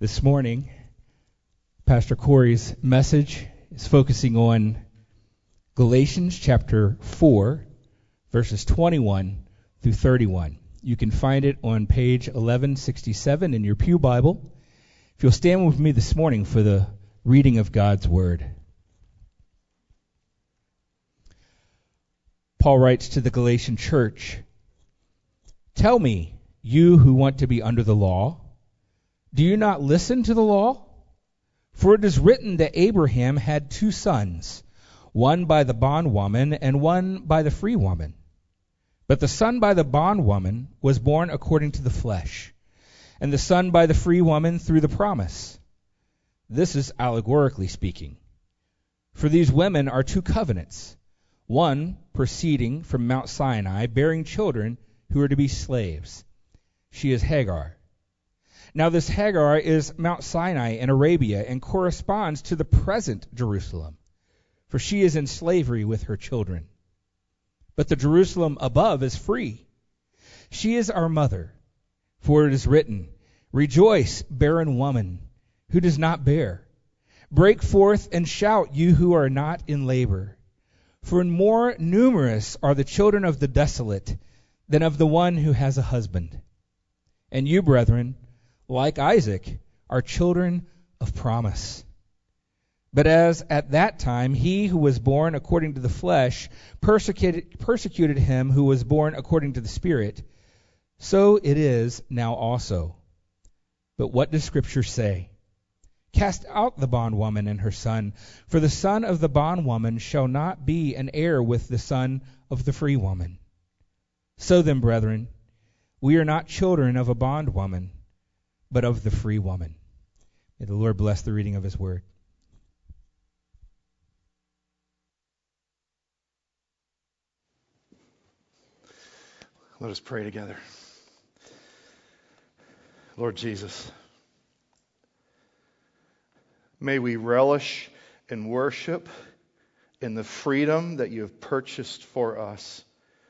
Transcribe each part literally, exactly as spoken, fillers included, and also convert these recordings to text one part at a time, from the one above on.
This morning, Pastor Corey's message is focusing on Galatians chapter four, verses twenty-one through thirty-one. You can find it on page eleven sixty-seven in your pew Bible. If you'll stand with me this morning for the reading of God's Word. Paul writes to the Galatian church, "Tell me, you who want to be under the law, do you not listen to the law? For it is written that Abraham had two sons, one by the bondwoman and one by the free woman. But the son by the bondwoman was born according to the flesh, and the son by the free woman through the promise. This is allegorically speaking. For these women are two covenants, one proceeding from Mount Sinai, bearing children who are to be slaves. She is Hagar. Now this Hagar is Mount Sinai in Arabia and corresponds to the present Jerusalem, for she is in slavery with her children. But the Jerusalem above is free. She is our mother, for it is written, 'Rejoice, barren woman, who does not bear. Break forth and shout, you who are not in labor. For more numerous are the children of the desolate than of the one who has a husband. And you, brethren, like Isaac, are children of promise. But as at that time he who was born according to the flesh persecuted, persecuted him who was born according to the Spirit, so it is now also. But what does Scripture say? Cast out the bondwoman and her son, for the son of the bondwoman shall not be an heir with the son of the free woman. So then, brethren, we are not children of a bondwoman, but of the free woman." May the Lord bless the reading of His Word. Let us pray together. Lord Jesus, may we relish and worship in the freedom that you have purchased for us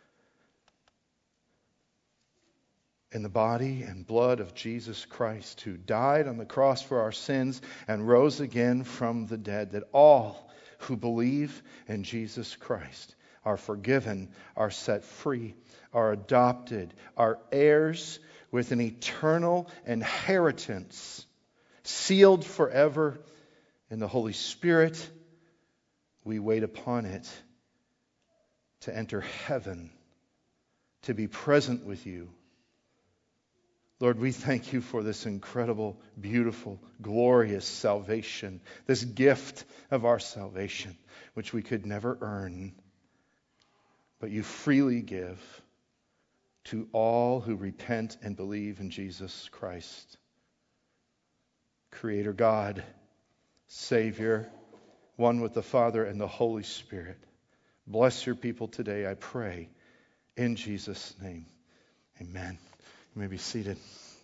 in the body and blood of Jesus Christ, who died on the cross for our sins and rose again from the dead, that all who believe in Jesus Christ are forgiven, are set free, are adopted, are heirs with an eternal inheritance, sealed forever in the Holy Spirit. We wait upon it to enter heaven, to be present with you. Lord, we thank you for this incredible, beautiful, glorious salvation, this gift of our salvation, which we could never earn, but you freely give to all who repent and believe in Jesus Christ. Creator God, Savior, one with the Father and the Holy Spirit. Bless your people today, I pray, in Jesus' name. Amen. You may be seated.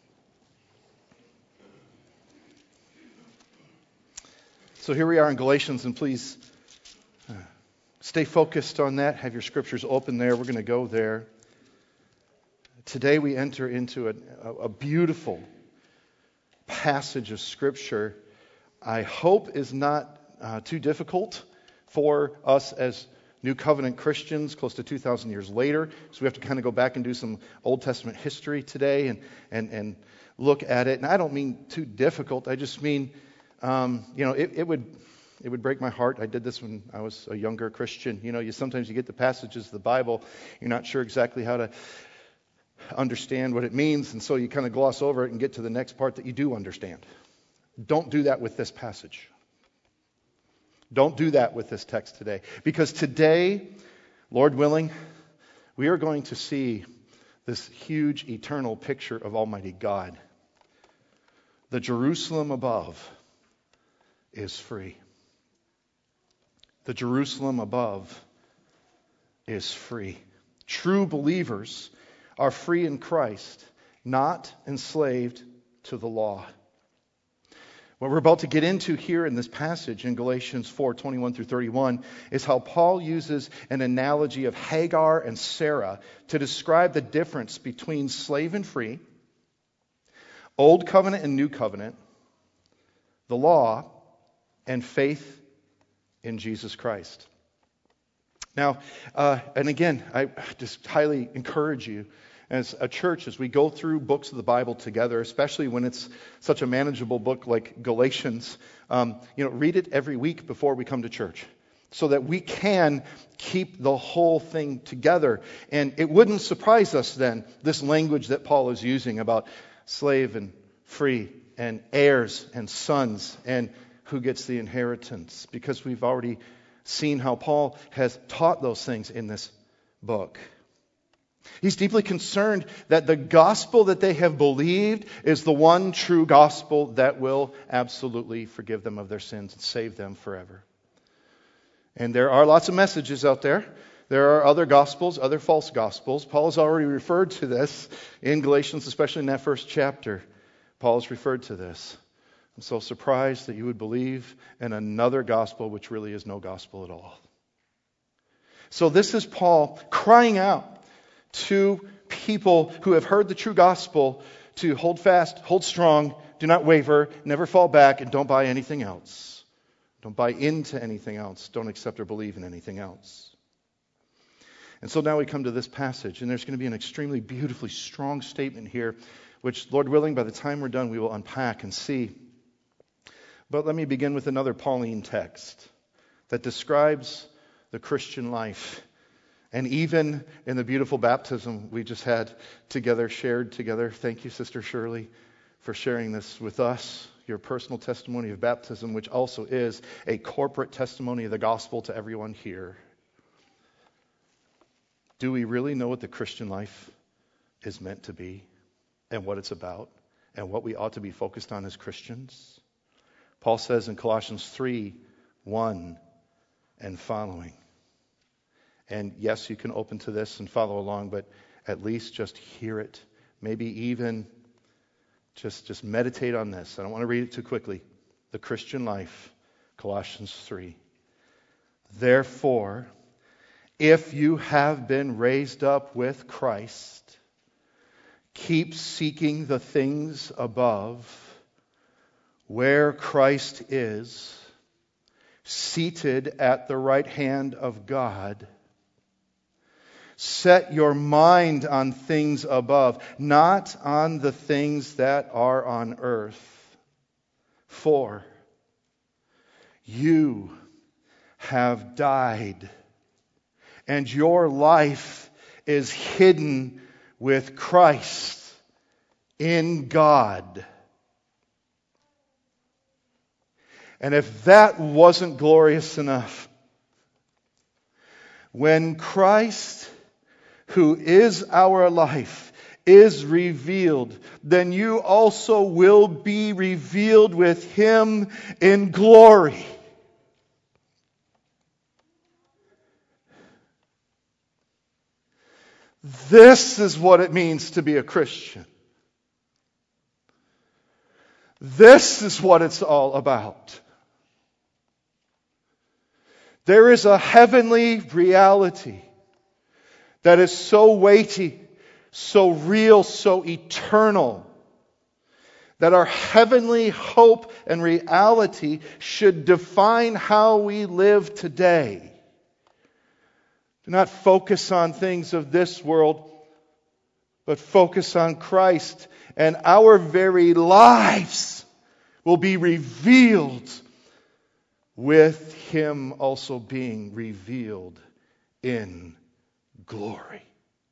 So here we are in Galatians, and please uh, stay focused on that. Have your scriptures open there. We're going to go there. Today we enter into a, a beautiful passage of Scripture I hope is not uh, too difficult for us as New Covenant Christians close to two thousand years later. So we have to kind of go back and do some Old Testament history today and and, and look at it. And I don't mean too difficult. I just mean, um, you know, it, it would it would break my heart. I did this when I was a younger Christian. You know, you sometimes you get the passages of the Bible, you're not sure exactly how to understand what it means, and so you kind of gloss over it and get to the next part that you do understand. Don't do that with this passage. Don't do that with this text today. Because today, Lord willing, we are going to see this huge eternal picture of Almighty God. The Jerusalem above is free. The Jerusalem above is free. True believers are free in Christ, not enslaved to the law. What we're about to get into here in this passage in Galatians four, twenty-one through thirty-one is how Paul uses an analogy of Hagar and Sarah to describe the difference between slave and free, Old Covenant and New Covenant, the law, and faith in Jesus Christ. Now, uh, and again, I just highly encourage you as a church, as we go through books of the Bible together, especially when it's such a manageable book like Galatians, um, you know, read it every week before we come to church, so that we can keep the whole thing together. And it wouldn't surprise us then, this language that Paul is using about slave and free and heirs and sons and who gets the inheritance, because we've already seen how Paul has taught those things in this book. He's deeply concerned that the gospel that they have believed is the one true gospel that will absolutely forgive them of their sins and save them forever. And there are lots of messages out there. There are other gospels, other false gospels. Paul has already referred to this in Galatians, especially in that first chapter. Paul has referred to this. I'm so surprised that you would believe in another gospel which really is no gospel at all. So this is Paul crying out to people who have heard the true gospel to hold fast, hold strong, do not waver, never fall back, and don't buy anything else. Don't buy into anything else. Don't accept or believe in anything else. And so now we come to this passage, and there's going to be an extremely beautifully strong statement here, which, Lord willing, by the time we're done, we will unpack and see. But let me begin with another Pauline text that describes the Christian life. And even in the beautiful baptism we just had together, shared together. Thank you, Sister Shirley, for sharing this with us, your personal testimony of baptism, which also is a corporate testimony of the gospel to everyone here. Do we really know what the Christian life is meant to be and what it's about and what we ought to be focused on as Christians? Paul says in Colossians three, one and following. And yes, you can open to this and follow along, but at least just hear it. Maybe even just, just meditate on this. I don't want to read it too quickly. The Christian life, Colossians three. Therefore, if you have been raised up with Christ, keep seeking the things above, where Christ is, seated at the right hand of God. Set your mind on things above, not on the things that are on earth. For you have died, and your life is hidden with Christ in God. And if that wasn't glorious enough, when Christ, who is our life, is revealed, then you also will be revealed with Him in glory. This is what it means to be a Christian. This is what it's all about. There is a heavenly reality that is so weighty, so real, so eternal, that our heavenly hope and reality should define how we live today. Do not focus on things of this world, but focus on Christ, and our very lives will be revealed with Him also being revealed in glory.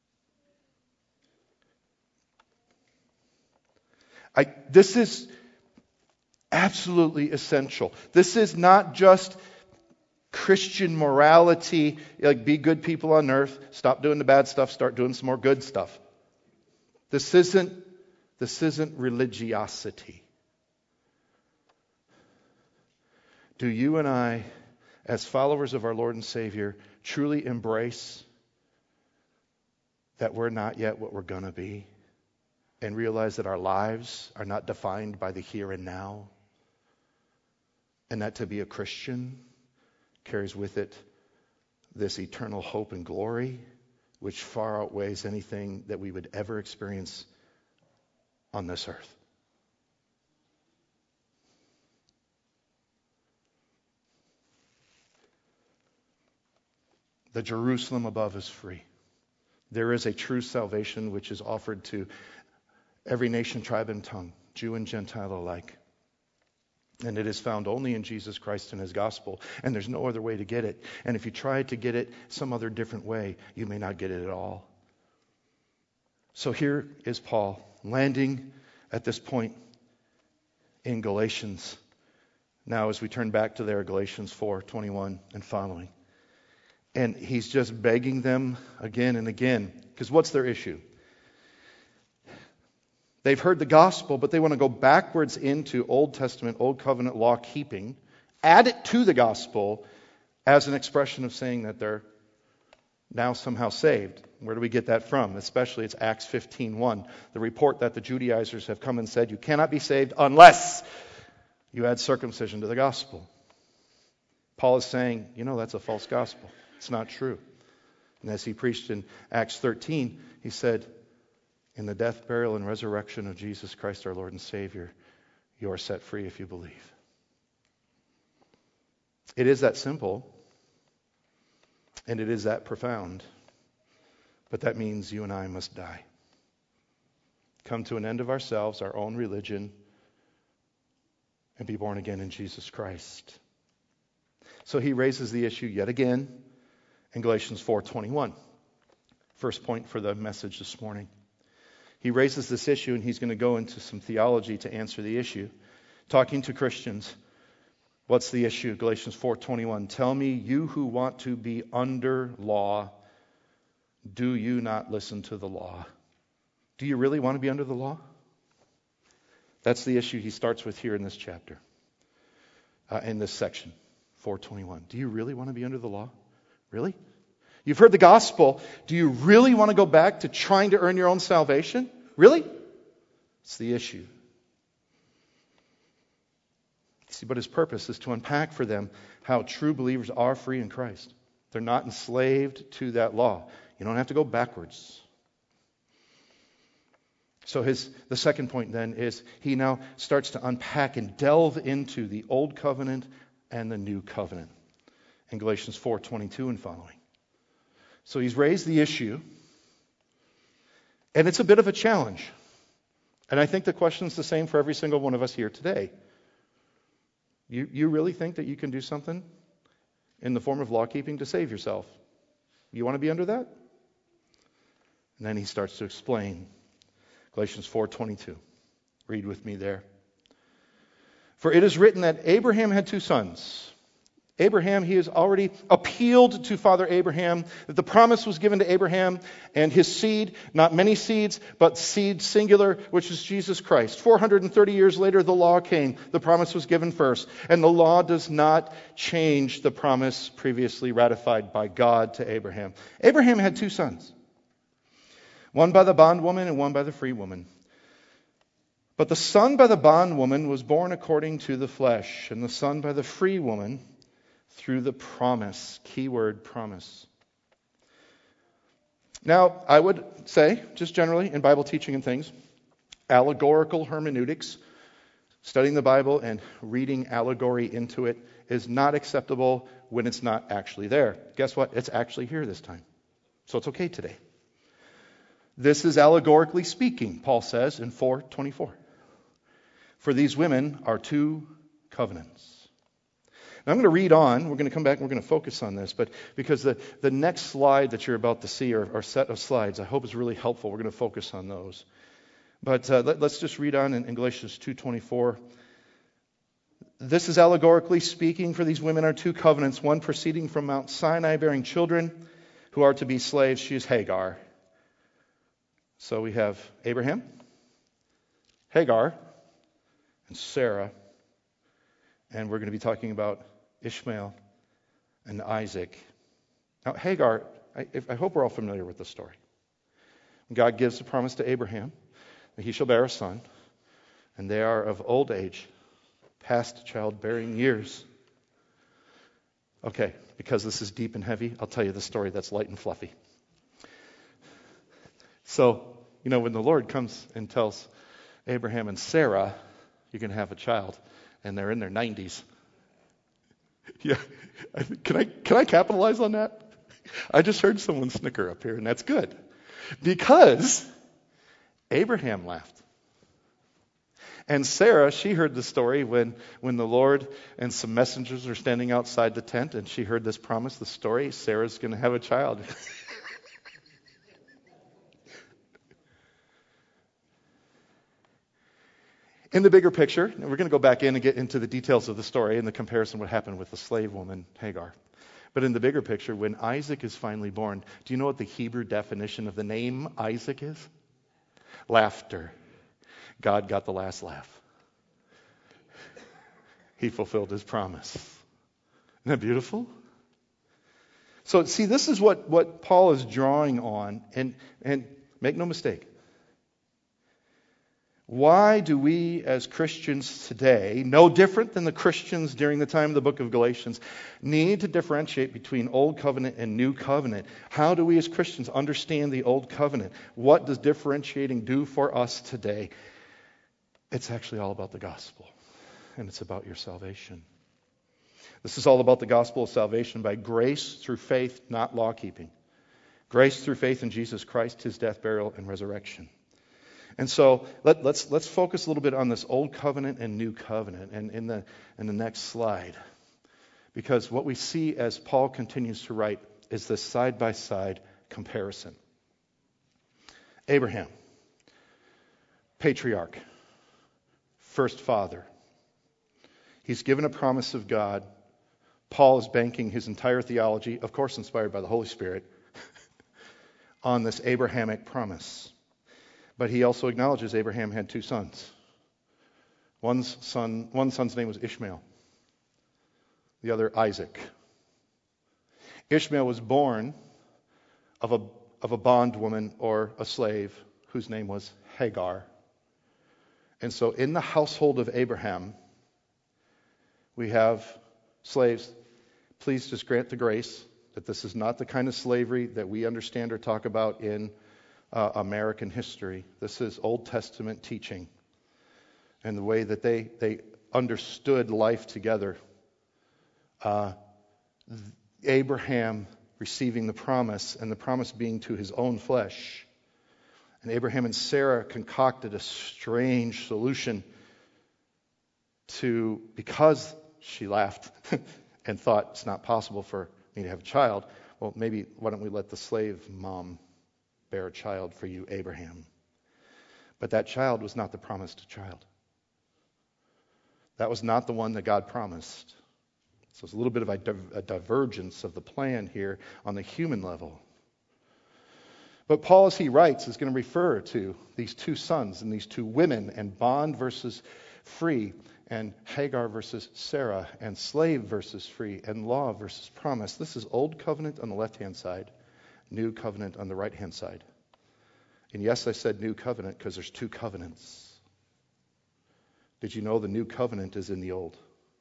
I, this is absolutely essential. This is not just Christian morality, like be good people on earth, stop doing the bad stuff, start doing some more good stuff. This isn't, this isn't religiosity. Do you and I, as followers of our Lord and Savior, truly embrace that we're not yet what we're going to be, and realize that our lives are not defined by the here and now, and that to be a Christian carries with it this eternal hope and glory, which far outweighs anything that we would ever experience on this earth? The Jerusalem above is free. There is a true salvation which is offered to every nation, tribe, and tongue, Jew and Gentile alike. And it is found only in Jesus Christ and His gospel. And there's no other way to get it. And if you try to get it some other different way, you may not get it at all. So here is Paul landing at this point in Galatians. Now as we turn back to there, Galatians four twenty-one and following. And he's just begging them again and again. Because what's their issue? They've heard the gospel, but they want to go backwards into Old Testament, Old Covenant law keeping, add it to the gospel as an expression of saying that they're now somehow saved. Where do we get that from? Especially it's Acts fifteen one, the report that the Judaizers have come and said you cannot be saved unless you add circumcision to the gospel. Paul is saying, you know, that's a false gospel. It's not true. And as he preached in Acts thirteen, he said, in the death, burial, and resurrection of Jesus Christ our Lord and Savior, you are set free if you believe. It is that simple, and it is that profound, but that means you and I must die. Come to an end of ourselves, our own religion, and be born again in Jesus Christ. So he raises the issue yet again in Galatians four twenty-one. First point for the message this morning. He raises this issue, and he's going to go into some theology to answer the issue. Talking to Christians, what's the issue? Galatians four twenty-one. Tell me, you who want to be under law, do you not listen to the law? Do you really want to be under the law? That's the issue he starts with here in this chapter, uh, in this section, four twenty-one. Do you really want to be under the law? Really? You've heard the gospel. Do you really want to go back to trying to earn your own salvation? Really? It's the issue. See, but his purpose is to unpack for them how true believers are free in Christ. They're not enslaved to that law. You don't have to go backwards. So his the second point then is he now starts to unpack and delve into the Old Covenant and the New Covenant in Galatians four twenty-two and following. So he's raised the issue, and it's a bit of a challenge. And I think the question's the same for every single one of us here today. You, you really think that you can do something in the form of law keeping to save yourself? You want to be under that? And then he starts to explain Galatians four twenty-two. Read with me there. For it is written that Abraham had two sons. Abraham, he has already appealed to Father Abraham that the promise was given to Abraham and his seed, not many seeds, but seed singular, which is Jesus Christ. four hundred thirty years later, the law came. The promise was given first. And the law does not change the promise previously ratified by God to Abraham. Abraham had two sons, one by the bondwoman and one by the free woman. But the son by the bondwoman was born according to the flesh, and the son by the free woman through the promise. Keyword, promise. Now, I would say, just generally in Bible teaching and things, allegorical hermeneutics, studying the Bible and reading allegory into it, is not acceptable when it's not actually there. Guess what? It's actually here this time. So it's okay today. This is allegorically speaking, Paul says in four twenty-four. For these women are two covenants. Now I'm going to read on. We're going to come back and we're going to focus on this. But because the, the next slide that you're about to see, or, or set of slides, I hope is really helpful. We're going to focus on those. But uh, let, let's just read on in, in Galatians two twenty-four. This is allegorically speaking, for these women are two covenants, one proceeding from Mount Sinai, bearing children who are to be slaves. She is Hagar. So we have Abraham, Hagar, and Sarah. And we're going to be talking about Ishmael and Isaac. Now, Hagar, I, I hope we're all familiar with this story. God gives a promise to Abraham that he shall bear a son, and they are of old age, past childbearing years. Okay, because this is deep and heavy, I'll tell you the story that's light and fluffy. So, you know, when the Lord comes and tells Abraham and Sarah, you can have a child, and they're in their nineties. Yeah, can I can I capitalize on that? I just heard someone snicker up here, and that's good. Because Abraham laughed. And Sarah, she heard the story when, when the Lord and some messengers are standing outside the tent, and she heard this promise, the story, Sarah's going to have a child. In the bigger picture, and we're going to go back in and get into the details of the story and the comparison what happened with the slave woman, Hagar. But in the bigger picture, when Isaac is finally born, do you know what the Hebrew definition of the name Isaac is? Laughter. God got the last laugh. He fulfilled his promise. Isn't that beautiful? So see, this is what, what Paul is drawing on. And, and make no mistake. Why do we as Christians today, no different than the Christians during the time of the book of Galatians, need to differentiate between Old Covenant and New Covenant? How do we as Christians understand the Old Covenant? What does differentiating do for us today? It's actually all about the gospel, and it's about your salvation. This is all about the gospel of salvation by grace through faith, not law keeping. Grace through faith in Jesus Christ, his death, burial, and resurrection. And so let, let's let's focus a little bit on this Old Covenant and New Covenant, and in the in the next slide, because what we see as Paul continues to write is this side by side comparison. Abraham, patriarch, first father. He's given a promise of God. Paul is banking his entire theology, of course inspired by the Holy Spirit, on this Abrahamic promise. But he also acknowledges Abraham had two sons. One's son, one son's name was Ishmael. The other, Isaac. Ishmael was born of a, of a bondwoman or a slave whose name was Hagar. And so in the household of Abraham, we have slaves. Please just grant the grace that this is not the kind of slavery that we understand or talk about in uh, American history. This is Old Testament teaching and the way that they, they understood life together. Uh, Abraham receiving the promise, and the promise being to his own flesh. And Abraham and Sarah concocted a strange solution to, because she laughed and thought it's not possible for me to have a child, well, maybe why don't we let the slave mom bear a child for you, Abraham? But that child was not the promised child. That was not the one that God promised. So it's a little bit of a, div- a divergence of the plan here on the human level. But Paul, as he writes, is going to refer to these two sons and these two women, and bond versus free, and Hagar versus Sarah, and slave versus free, and law versus promise. This is Old Covenant on the left-hand side, New Covenant on the right-hand side. And yes, I said New Covenant because there's two covenants. Did you know the New Covenant is in the Old?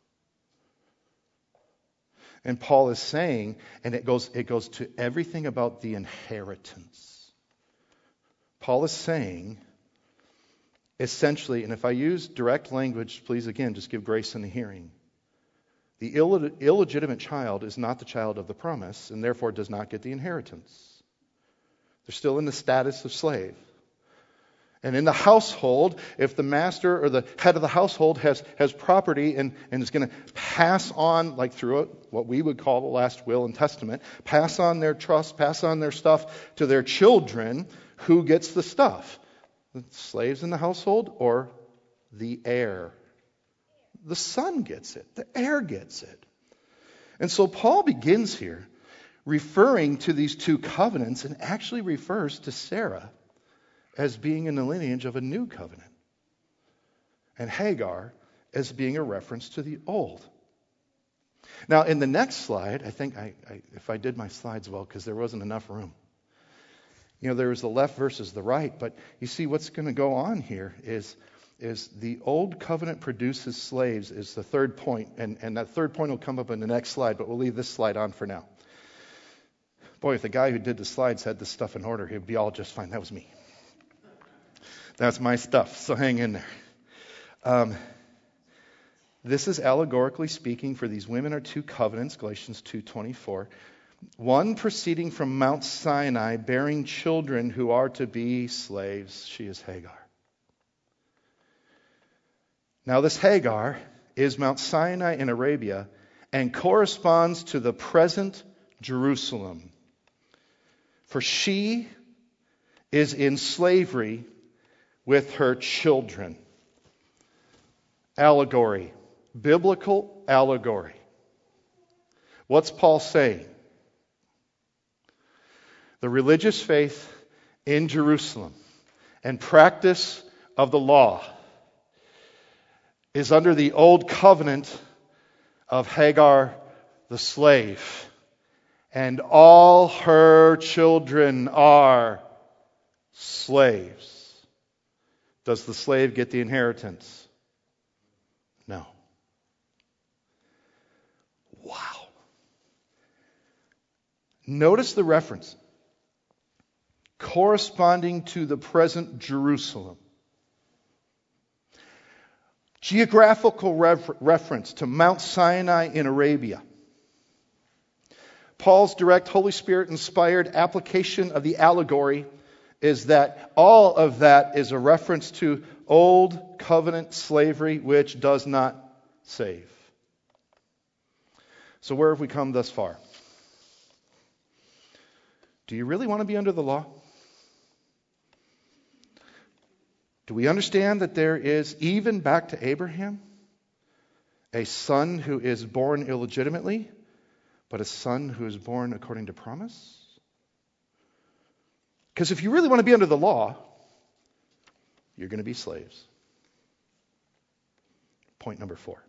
And Paul is saying, and it goes, it goes to everything about the inheritance. Paul is saying, essentially, and if I use direct language, please again, just give grace in the hearing. The Ill- illegitimate child is not the child of the promise, and therefore does not get the inheritance. They're still in the status of slave. And in the household, if the master or the head of the household has, has property and, and is going to pass on, like through it, what we would call the last will and testament, pass on their trust, pass on their stuff to their children, who gets the stuff? The slaves in the household or the heir? The son gets it. The heir gets it. And so Paul begins here referring to these two covenants, and actually refers to Sarah as being in the lineage of a new covenant, and Hagar as being a reference to the old. Now, in the next slide, I think I, I, if I did my slides well, because there wasn't enough room. You know, there was the left versus the right, but you see what's going to go on here is, is the old covenant produces slaves is the third point, and, and that third point will come up in the next slide, but we'll leave this slide on for now. Boy, if the guy who did the slides had this stuff in order, he'd be all just fine. That was me. That's my stuff, so hang in there. Um, this is allegorically speaking for these women are two covenants, Galatians two twenty-four. one proceeding from Mount Sinai, bearing children who are to be slaves. She is Hagar. Now this Hagar is Mount Sinai in Arabia and corresponds to the present Jerusalem. For she is in slavery with her children. Allegory. Biblical allegory. What's Paul saying? The religious faith in Jerusalem and practice of the law is under the old covenant of Hagar the slave, and all her children are slaves. Does the slave get the inheritance? No. Wow. Notice the reference. Corresponding to the present Jerusalem. Geographical refer- reference to Mount Sinai in Arabia. Paul's direct Holy Spirit inspired application of the allegory is that all of that is a reference to old covenant slavery which does not save. So where have we come thus far? Do you really want to be under the law? Do we understand that there is, even back to Abraham, a son who is born illegitimately, but a son who is born according to promise? Because if you really want to be under the law, you're going to be slaves. Point number four.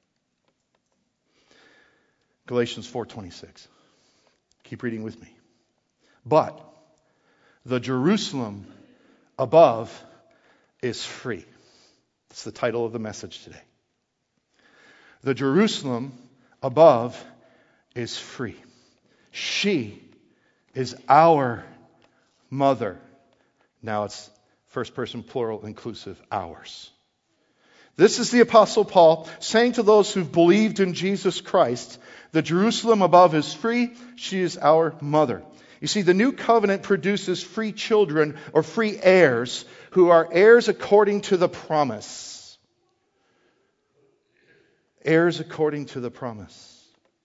Galatians four twenty-six. Keep reading with me. But the Jerusalem above is free. That's the title of the message today. The Jerusalem above is free. She is our mother. Now it's first person plural inclusive, ours. This is the Apostle Paul saying to those who've believed in Jesus Christ, the Jerusalem above is free. She is our mother. You see, the new covenant produces free children or free heirs who are heirs according to the promise. Heirs according to the promise.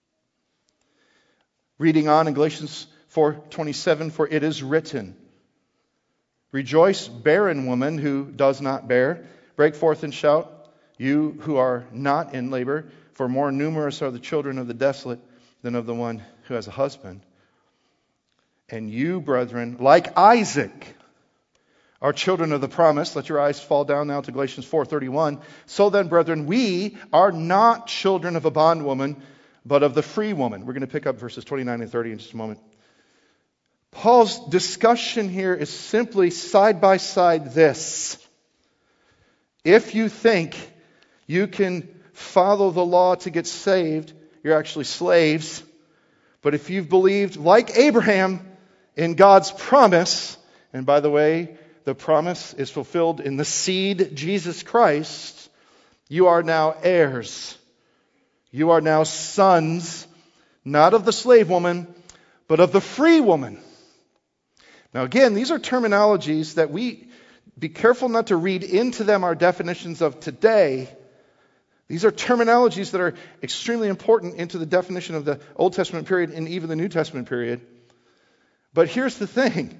Reading on in Galatians four twenty-seven, for it is written, rejoice, barren woman who does not bear. Break forth and shout, you who are not in labor, for more numerous are the children of the desolate than of the one who has a husband. And you, brethren, like Isaac, are children of the promise. Let your eyes fall down now to Galatians four thirty-one. So then, brethren, we are not children of a bondwoman, but of the free woman. We're going to pick up verses twenty-nine and thirty in just a moment. Paul's discussion here is simply side by side this. If you think you can follow the law to get saved, you're actually slaves. But if you've believed, like Abraham, in God's promise, and by the way, the promise is fulfilled in the seed, Jesus Christ, you are now heirs. You are now sons, not of the slave woman, but of the free woman. Now again, these are terminologies that we be careful not to read into them our definitions of today. These are terminologies that are extremely important into the definition of the Old Testament period and even the New Testament period. But here's the thing.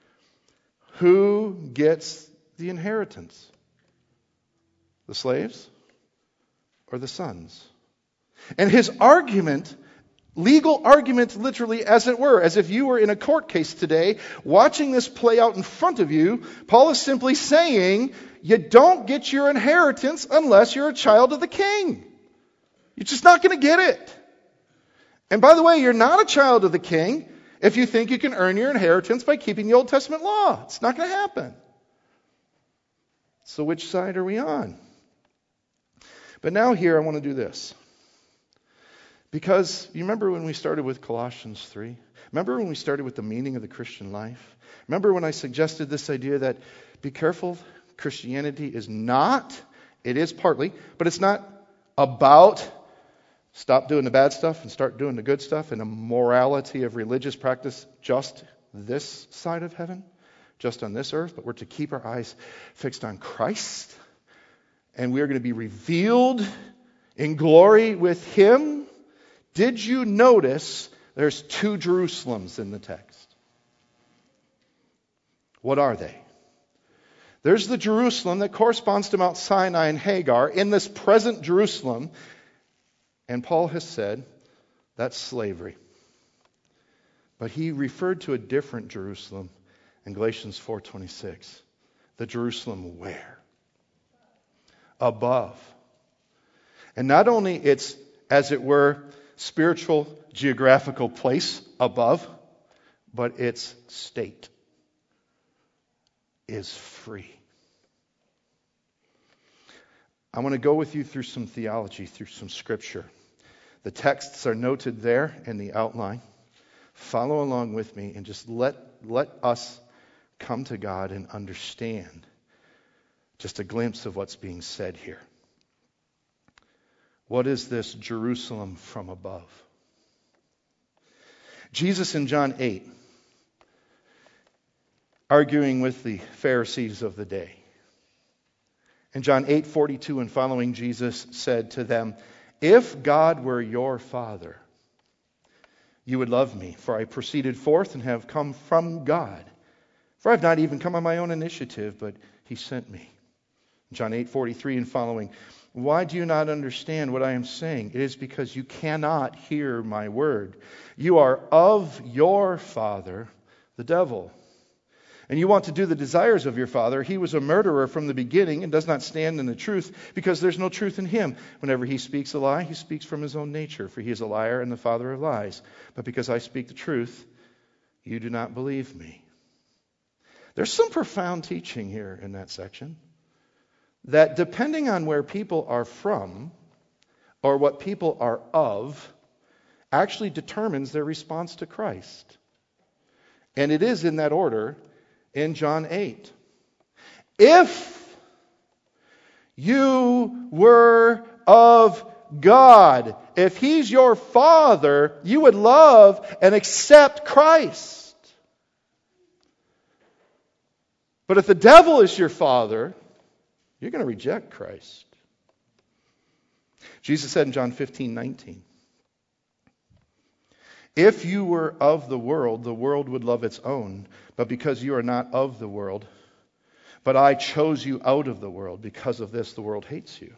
Who gets the inheritance? The slaves or the sons? And his argument, legal argument literally as it were, as if you were in a court case today, watching this play out in front of you, Paul is simply saying, you don't get your inheritance unless you're a child of the king. You're just not going to get it. And by the way, you're not a child of the king if you think you can earn your inheritance by keeping the Old Testament law. It's not going to happen. So which side are we on? But now here I want to do this. Because you remember when we started with Colossians three? Remember when we started with the meaning of the Christian life? Remember when I suggested this idea that be careful, Christianity is not, it is partly, but it's not about Stop doing the bad stuff and start doing the good stuff, and a morality of religious practice just this side of heaven, just on this earth, but we're to keep our eyes fixed on Christ, and we are going to be revealed in glory with Him. Did you notice there's two Jerusalems in the text? What are they? There's the Jerusalem that corresponds to Mount Sinai and Hagar in this present Jerusalem. And Paul has said that's slavery. But he referred to a different Jerusalem in Galatians four twenty-six. The Jerusalem where? Above. And not only its, as it were, spiritual geographical place above, but its state is free. I want to go with you through some theology, through some scripture. The texts are noted there in the outline. Follow along with me and just let, let us come to God and understand just a glimpse of what's being said here. What is this Jerusalem from above? Jesus in John eight, arguing with the Pharisees of the day. In John eight forty-two and following, Jesus said to them, "If God were your Father, you would love me, for I proceeded forth and have come from God. For I have not even come on my own initiative, but He sent me." John eight forty-three and following, "Why do you not understand what I am saying? It is because you cannot hear my word. You are of your father, the devil. And you want to do the desires of your father. He was a murderer from the beginning and does not stand in the truth, because there's no truth in him. Whenever he speaks a lie, he speaks from his own nature, for he is a liar and the father of lies. But because I speak the truth, you do not believe me." There's some profound teaching here in that section, that depending on where people are from or what people are of actually determines their response to Christ. And it is in that order in John eight. If you were of God, if He's your Father, you would love and accept Christ. But if the devil is your father, you're going to reject Christ. Jesus said in John fifteen nineteen, "If you were of the world, the world would love its own. But because you are not of the world, but I chose you out of the world, because of this the world hates you."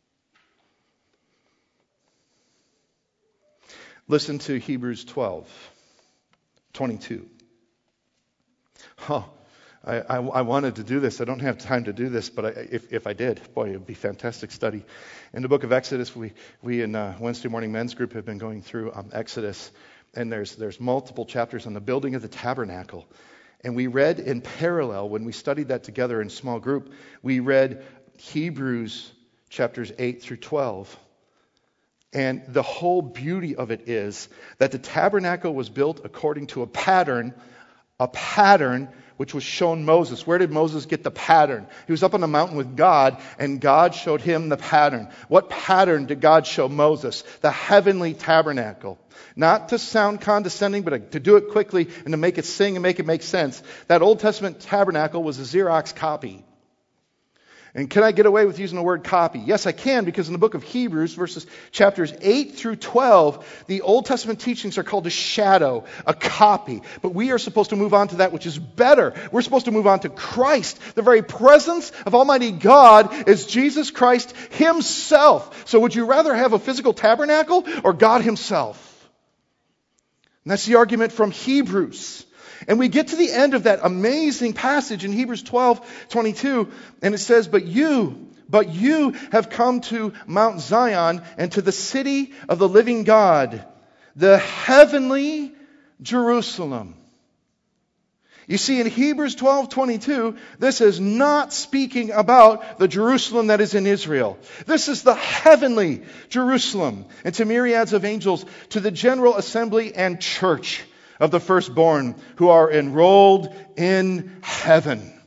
Listen to Hebrews twelve twenty-two. Oh, I, I, I wanted to do this. I don't have time to do this, but I, if, if I did, boy, it would be a fantastic study. In the book of Exodus, we, we in uh, Wednesday morning men's group have been going through um, Exodus, and there's, there's multiple chapters on the building of the tabernacle. And we read in parallel, when we studied that together in small group, we read Hebrews chapters eight through twelve. And the whole beauty of it is that the tabernacle was built according to a pattern, a pattern which was shown Moses. Where did Moses get the pattern? He was up on the mountain with God, and God showed him the pattern. What pattern did God show Moses? The heavenly tabernacle. Not to sound condescending, but to do it quickly and to make it sing and make it make sense. That Old Testament tabernacle was a Xerox copy. And can I get away with using the word copy? Yes, I can, because in the book of Hebrews, verses chapters eight through twelve, the Old Testament teachings are called a shadow, a copy. But we are supposed to move on to that which is better. We're supposed to move on to Christ. The very presence of Almighty God is Jesus Christ Himself. So would you rather have a physical tabernacle or God Himself? And that's the argument from Hebrews. And we get to the end of that amazing passage in Hebrews twelve twenty-two, and it says, But you, but you have come to Mount Zion and to the city of the living God, the heavenly Jerusalem." You see, in Hebrews twelve twenty-two, this is not speaking about the Jerusalem that is in Israel. This is the heavenly Jerusalem, and to myriads of angels, to the general assembly and church of the firstborn who are enrolled in heaven.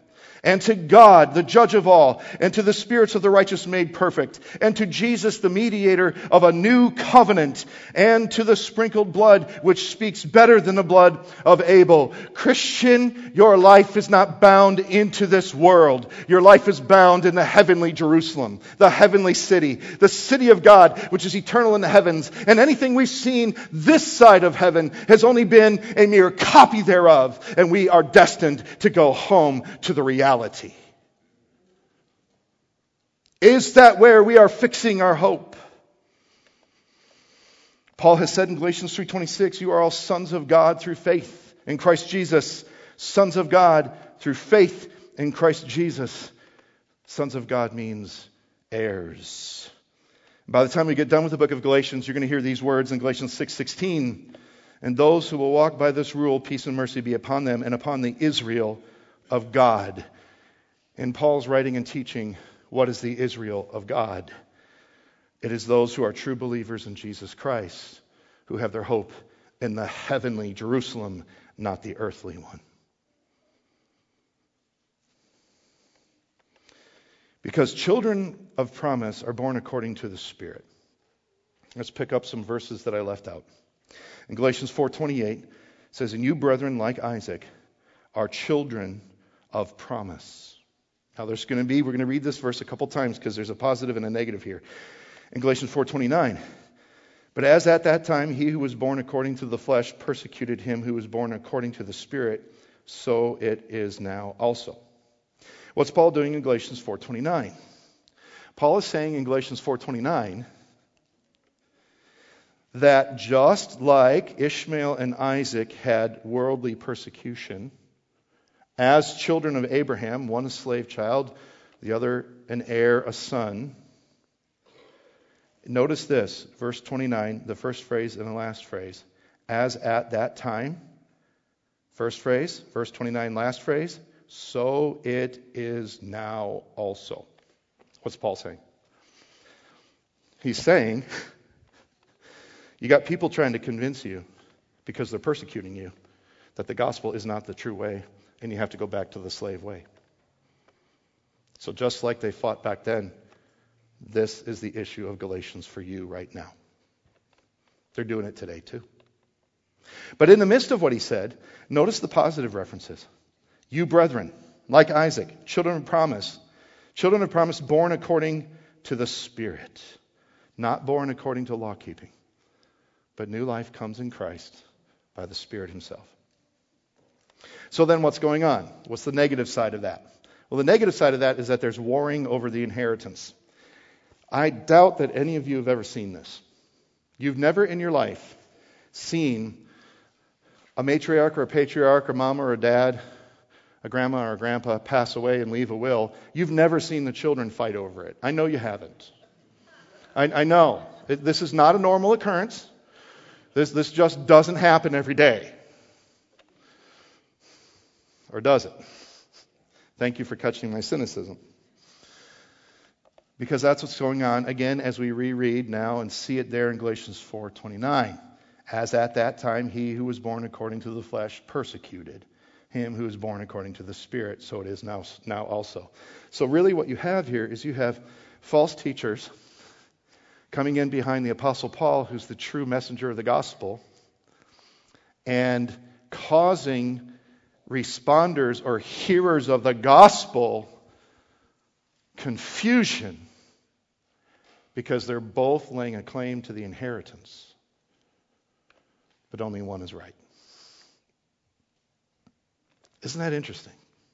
and to God, the judge of all, and to the spirits of the righteous made perfect, and to Jesus, the mediator of a new covenant, and to the sprinkled blood, which speaks better than the blood of Abel. Christian, your life is not bound into this world. Your life is bound in the heavenly Jerusalem, the heavenly city, the city of God, which is eternal in the heavens. And anything we've seen this side of heaven has only been a mere copy thereof, and we are destined to go home to the reality. Is that where we are fixing our hope? Paul has said in Galatians three twenty-six, you are all sons of God through faith in Christ Jesus. Sons of God through faith in Christ Jesus. Sons of God means heirs. By the time we get done with the book of Galatians, you're going to hear these words in Galatians six sixteen. And those who will walk by this rule, peace and mercy be upon them and upon the Israel of God. In Paul's writing and teaching, what is the Israel of God? It is those who are true believers in Jesus Christ, who have their hope in the heavenly Jerusalem, not the earthly one. Because children of promise are born according to the Spirit. Let's pick up some verses that I left out. In Galatians four twenty-eight, it says, and you, brethren, like Isaac, are children of promise. Now there's going to be, we're going to read this verse a couple times because there's a positive and a negative here. In Galatians four twenty-nine, but as at that time he who was born according to the flesh persecuted him who was born according to the Spirit, so it is now also. What's Paul doing in Galatians four twenty-nine? Paul is saying in Galatians four twenty-nine that just like Ishmael and Isaac had worldly persecution, as children of Abraham, one a slave child, the other an heir, a son. Notice this, verse twenty-nine, the first phrase and the last phrase. As at that time, first phrase, verse twenty-nine, last phrase, so it is now also. What's Paul saying? He's saying, you got people trying to convince you, because they're persecuting you, that the gospel is not the true way, and you have to go back to the slave way. So just like they fought back then, this is the issue of Galatians for you right now. They're doing it today too. But in the midst of what he said, notice the positive references. You brethren, like Isaac, children of promise, children of promise born according to the Spirit, not born according to law keeping. But new life comes in Christ by the Spirit himself. So then what's going on? What's the negative side of that? Well, the negative side of that is that there's warring over the inheritance. I doubt that any of you have ever seen this. You've never in your life seen a matriarch or a patriarch, or mama or a dad, a grandma or a grandpa pass away and leave a will. You've never seen the children fight over it. I know you haven't. I, I know. It, this is not a normal occurrence. This, this just doesn't happen every day. Or does it? Thank you for catching my cynicism. Because that's what's going on, again, as we reread now and see it there in Galatians four twenty-nine. As at that time he who was born according to the flesh persecuted him who was born according to the Spirit, so it is now, now also. So really what you have here is you have false teachers coming in behind the Apostle Paul, who's the true messenger of the gospel, and causing responders or hearers of the gospel confusion because they're both laying a claim to the inheritance, but only one is right. Isn't that interesting?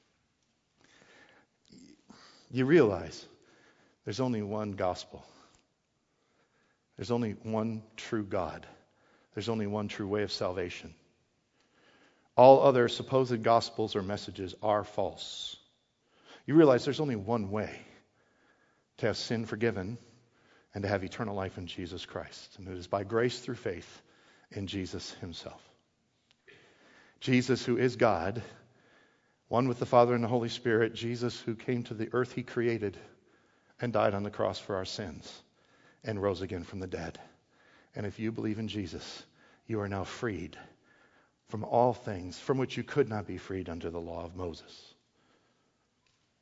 You realize there's only one gospel. There's only one true God. There's only one true way of salvation. All other supposed gospels or messages are false. You realize there's only one way to have sin forgiven and to have eternal life in Jesus Christ. And it is by grace through faith in Jesus himself. Jesus, who is God, one with the Father and the Holy Spirit. Jesus, who came to the earth he created and died on the cross for our sins and rose again from the dead. And if you believe in Jesus, you are now freed from all things from which you could not be freed under the law of Moses.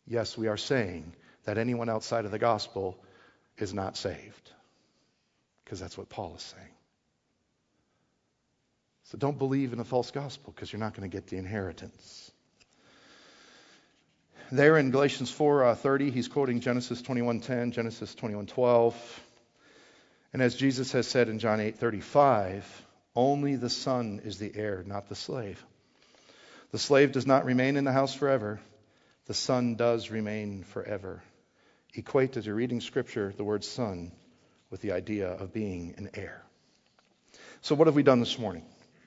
yes, we are saying that anyone outside of the gospel is not saved. Because that's what Paul is saying. So don't believe in a false gospel because you're not going to get the inheritance. There in Galatians four thirty, he's quoting Genesis twenty-one ten, Genesis twenty-one twelve. And as Jesus has said in John eight thirty-five, only the son is the heir, not the slave. The slave does not remain in the house forever. The son does remain forever. Equate, as you're reading Scripture, the word son with the idea of being an heir. So what have we done this morning?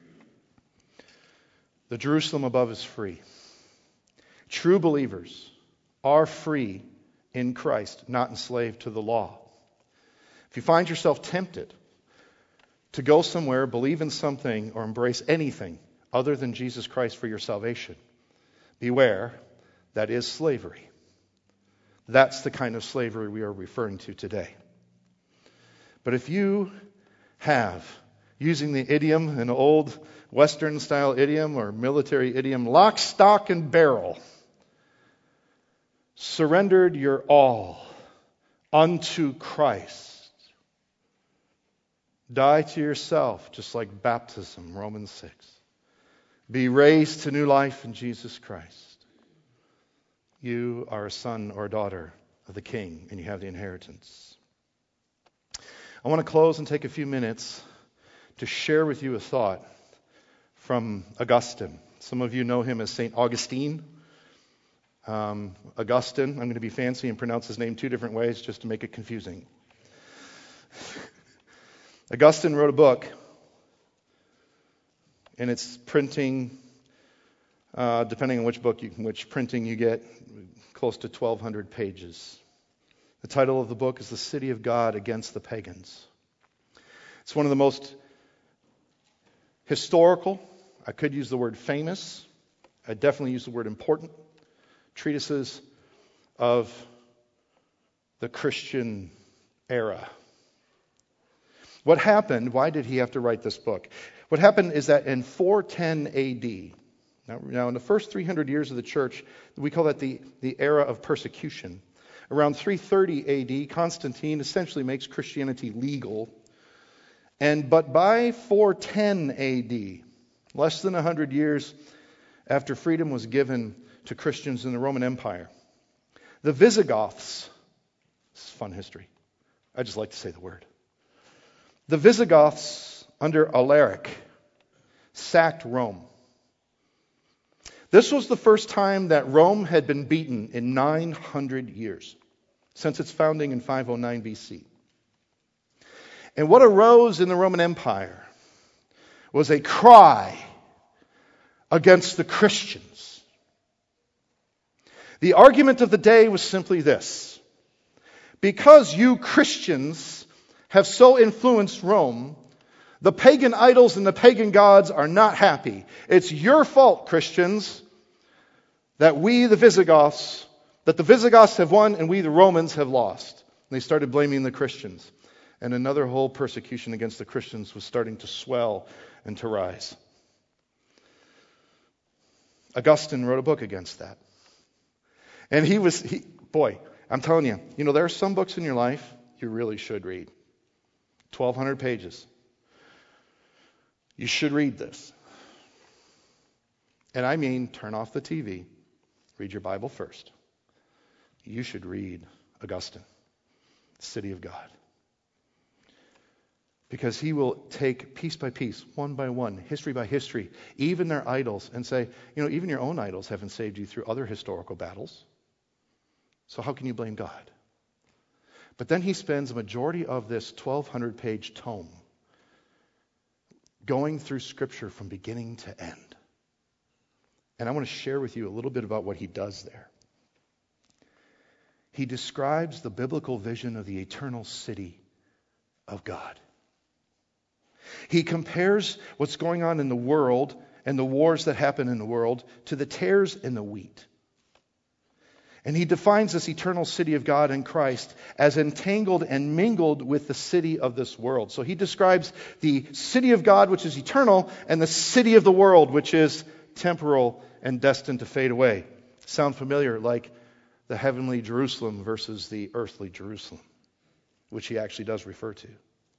The Jerusalem above is free. True believers are free in Christ, not enslaved to the law. If you find yourself tempted to go somewhere, believe in something, or embrace anything other than Jesus Christ for your salvation, beware, that is slavery. That's the kind of slavery we are referring to today. But if you have, using the idiom, an old Western-style idiom or military idiom, lock, stock, and barrel, surrendered your all unto Christ, die to yourself, just like baptism, Romans six. Be raised to new life in Jesus Christ. You are a son or a daughter of the King, and you have the inheritance. I want to close and take a few minutes to share with you a thought from Augustine. Some of you know him as Saint Augustine. Um, Augustine, I'm going to be fancy and pronounce his name two different ways just to make it confusing. Augustine wrote a book, and it's printing, uh, depending on which book, you, which printing you get, close to twelve hundred pages. The title of the book is The City of God Against the Pagans. It's one of the most historical, I could use the word famous, I definitely use the word important, treatises of the Christian era. What happened, why did he have to write this book? What happened is that in four ten A D, now, now in the first three hundred years of the church, we call that the, the era of persecution. Around three thirty A D, Constantine essentially makes Christianity legal. And but by four ten A D, less than one hundred years after freedom was given to Christians in the Roman Empire, the Visigoths, this is fun history, I just like to say the word. The Visigoths under Alaric sacked Rome. This was the first time that Rome had been beaten in nine hundred years, since its founding in five oh nine B C. And what arose in the Roman Empire was a cry against the Christians. The argument of the day was simply this: because you Christians have so influenced Rome, the pagan idols and the pagan gods are not happy. It's your fault, Christians, that we, the Visigoths, that the Visigoths have won and we, the Romans, have lost. And they started blaming the Christians. And another whole persecution against the Christians was starting to swell and to rise. Augustine wrote a book against that. And he was, he, boy, I'm telling you, you know, there are some books in your life you really should read. twelve hundred pages. You should read this. And I mean, turn off the T V. Read your Bible first. You should read Augustine, City of God. Because he will take piece by piece, one by one, history by history, even their idols, and say, you know, even your own idols haven't saved you through other historical battles. So how can you blame God? But then he spends a majority of this twelve hundred page tome going through Scripture from beginning to end. And I want to share with you a little bit about what he does there. He describes the biblical vision of the eternal city of God. He compares what's going on in the world and the wars that happen in the world to the tares in the wheat. And he defines this eternal city of God in Christ as entangled and mingled with the city of this world. So he describes the city of God, which is eternal, and the city of the world, which is temporal and destined to fade away. Sound familiar? Like the heavenly Jerusalem versus the earthly Jerusalem, which he actually does refer to.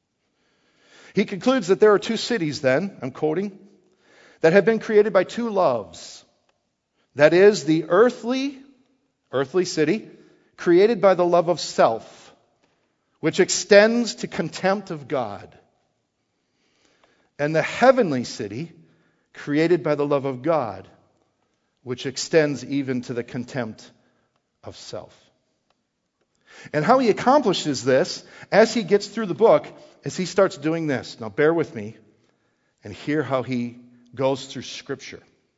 He concludes that there are two cities then, I'm quoting, that have been created by two loves. That is, the earthly, earthly city, created by the love of self, which extends to contempt of God. And the heavenly city, created by the love of God, which extends even to the contempt of self. And how he accomplishes this, as he gets through the book, is he starts doing this. Now bear with me and hear how he goes through Scripture.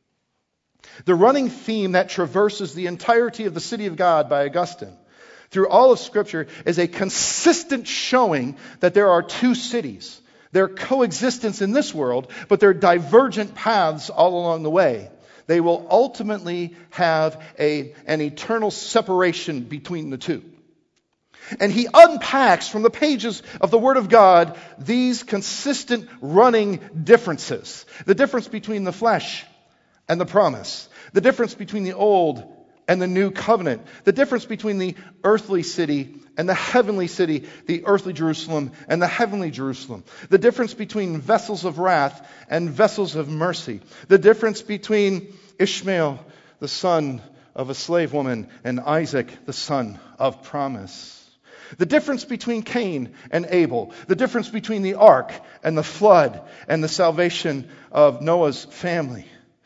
The running theme that traverses the entirety of the city of God by Augustine through all of Scripture is a consistent showing that there are two cities. Their coexistence in this world, but they're divergent paths all along the way. They will ultimately have a, an eternal separation between the two. And he unpacks from the pages of the Word of God these consistent running differences. The difference between the flesh and the promise. The difference between the old and the new covenant. The difference between the earthly city and the heavenly city, the earthly Jerusalem and the heavenly Jerusalem. The difference between vessels of wrath and vessels of mercy. The difference between Ishmael, the son of a slave woman, and Isaac, the son of promise. The difference between Cain and Abel. The difference between the ark and the flood and the salvation of Noah's family.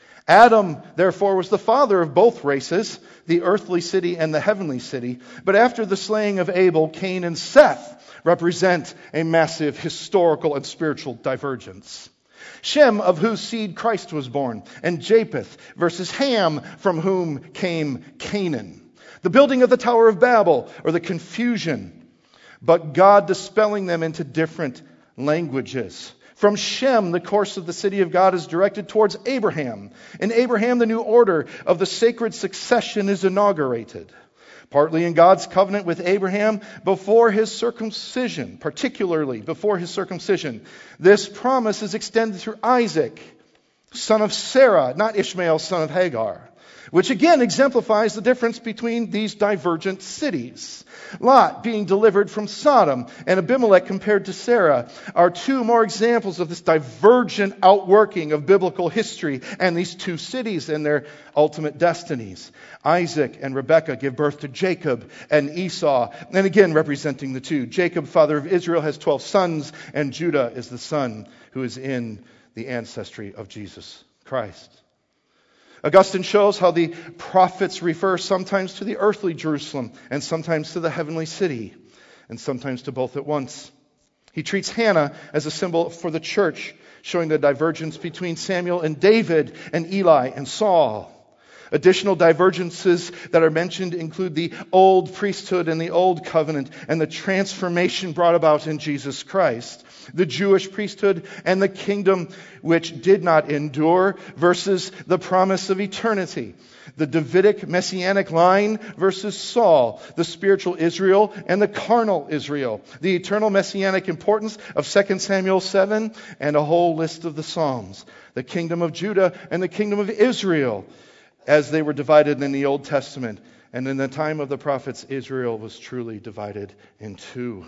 Adam, therefore, was the father of both races, the earthly city and the heavenly city. But after the slaying of Abel, Cain and Seth represent a massive historical and spiritual divergence. Shem, of whose seed Christ was born, and Japheth versus Ham, from whom came Canaan. The building of the Tower of Babel, or the confusion, but God dispelling them into different languages. From Shem, the course of the city of God is directed towards Abraham. In Abraham, the new order of the sacred succession is inaugurated. Partly in God's covenant with Abraham before his circumcision, particularly before his circumcision. This promise is extended through Isaac, son of Sarah, not Ishmael, son of Hagar. Which again exemplifies the difference between these divergent cities. Lot being delivered from Sodom and Abimelech compared to Sarah are two more examples of this divergent outworking of biblical history and these two cities and their ultimate destinies. Isaac and Rebekah give birth to Jacob and Esau, and again representing the two. Jacob, father of Israel, has twelve sons, and Judah is the son who is in the ancestry of Jesus Christ. Augustine shows how the prophets refer sometimes to the earthly Jerusalem and sometimes to the heavenly city and sometimes to both at once. He treats Hannah as a symbol for the church, showing the divergence between Samuel and David and Eli and Saul. Additional divergences that are mentioned include the old priesthood and the old covenant and the transformation brought about in Jesus Christ. The Jewish priesthood and the kingdom which did not endure versus the promise of eternity. The Davidic messianic line versus Saul. The spiritual Israel and the carnal Israel. The eternal messianic importance of Second Samuel seven and a whole list of the Psalms. The kingdom of Judah and the kingdom of Israel, as they were divided in the Old Testament. And in the time of the prophets, Israel was truly divided in two.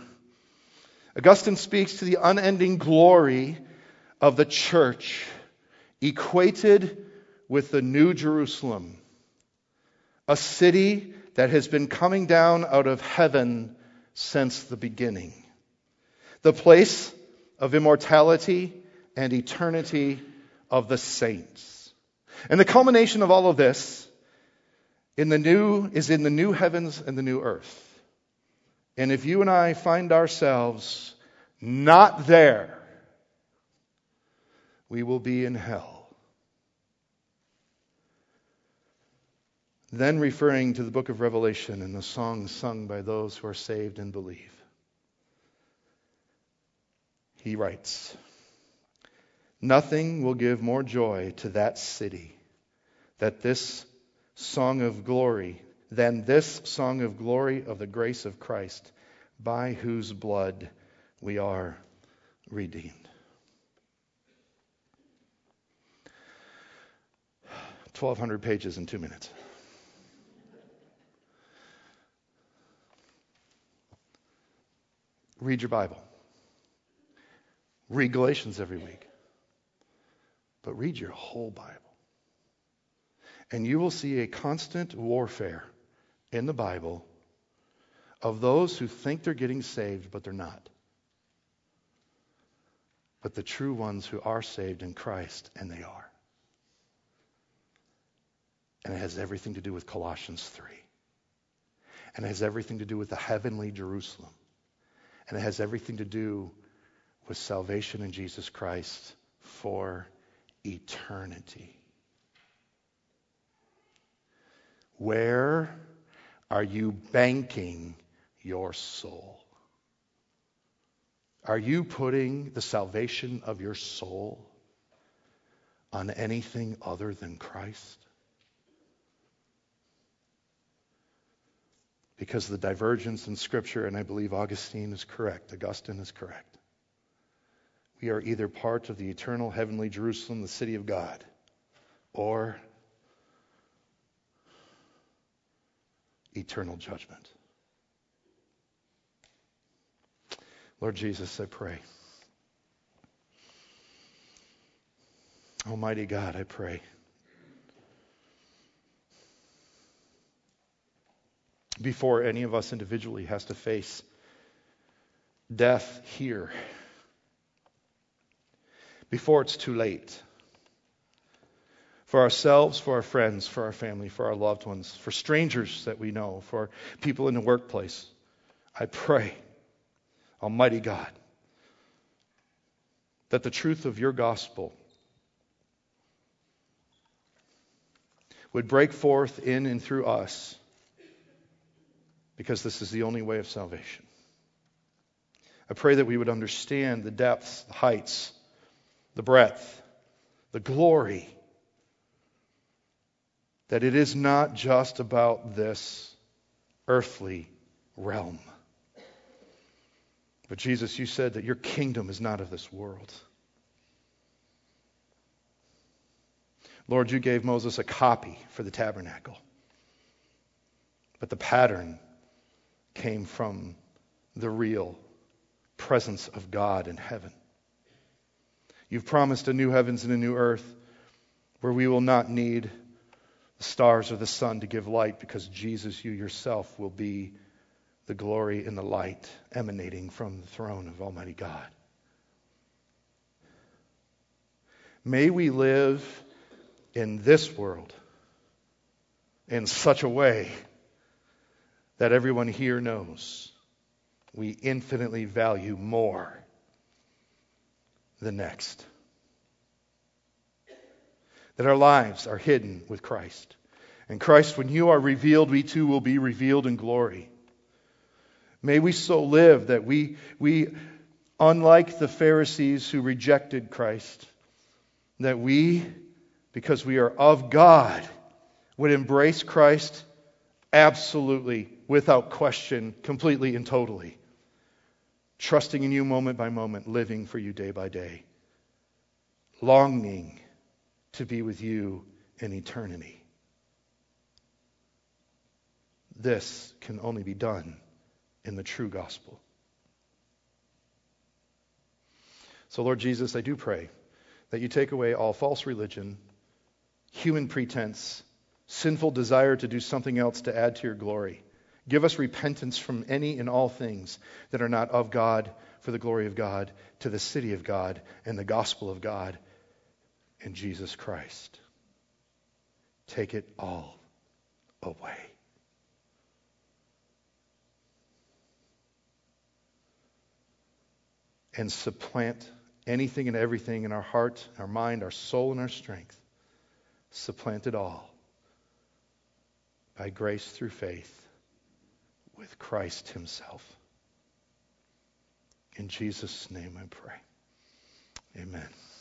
Augustine speaks to the unending glory of the church, equated with the New Jerusalem, a city that has been coming down out of heaven since the beginning, the place of immortality and eternity of the saints. And the culmination of all of this in the new is in the new heavens and the new earth. And if you and I find ourselves not there, we will be in hell. Then referring to the book of Revelation and the songs sung by those who are saved and believe, he writes, "Nothing will give more joy to that city that this song of glory than this song of glory of the grace of Christ, by whose blood we are redeemed." twelve hundred pages in two minutes. Read your Bible. Read Galatians every week. But read your whole Bible. And you will see a constant warfare in the Bible of those who think they're getting saved, but they're not. But the true ones who are saved in Christ, and they are. And it has everything to do with Colossians three. And it has everything to do with the heavenly Jerusalem. And it has everything to do with salvation in Jesus Christ for eternity. Where are you banking your soul? Are you putting the salvation of your soul on anything other than Christ? Because the divergence in Scripture, and I believe Augustine is correct, Augustine is correct. We are either part of the eternal heavenly Jerusalem, the city of God, or eternal judgment. Lord Jesus, I pray. Almighty God, I pray. Before any of us individually has to face death here, before it's too late, for ourselves, for our friends, for our family, for our loved ones, for strangers that we know, for people in the workplace, I pray, Almighty God, that the truth of your gospel would break forth in and through us, because this is the only way of salvation. I pray that we would understand the depths, the heights, the breadth, the glory, that it is not just about this earthly realm. But Jesus, you said that your kingdom is not of this world. Lord, you gave Moses a copy for the tabernacle. But the pattern came from the real presence of God in heaven. You've promised a new heavens and a new earth where we will not need the stars or the sun to give light, because Jesus, you yourself, will be the glory and the light emanating from the throne of Almighty God. May we live in this world in such a way that everyone here knows we infinitely value more the next. That our lives are hidden with Christ. And Christ, when you are revealed, we too will be revealed in glory. May we so live that we, we, unlike the Pharisees who rejected Christ, that we, because we are of God, would embrace Christ absolutely, without question, completely and totally. Trusting in you moment by moment, living for you day by day. Longing to be with you in eternity. This can only be done in the true gospel. So, Lord Jesus, I do pray that you take away all false religion, human pretense, sinful desire to do something else to add to your glory. Give us repentance from any and all things that are not of God, for the glory of God, to the city of God and the gospel of God in Jesus Christ. Take it all away. And supplant anything and everything in our heart, our mind, our soul, and our strength. Supplant it all by grace through faith with Christ himself. In Jesus' name I pray. Amen.